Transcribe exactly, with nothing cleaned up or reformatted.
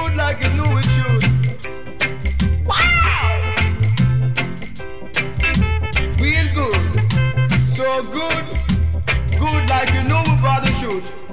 good like you knew it should. Wow! Real good. So good. Good like you know about the shoes.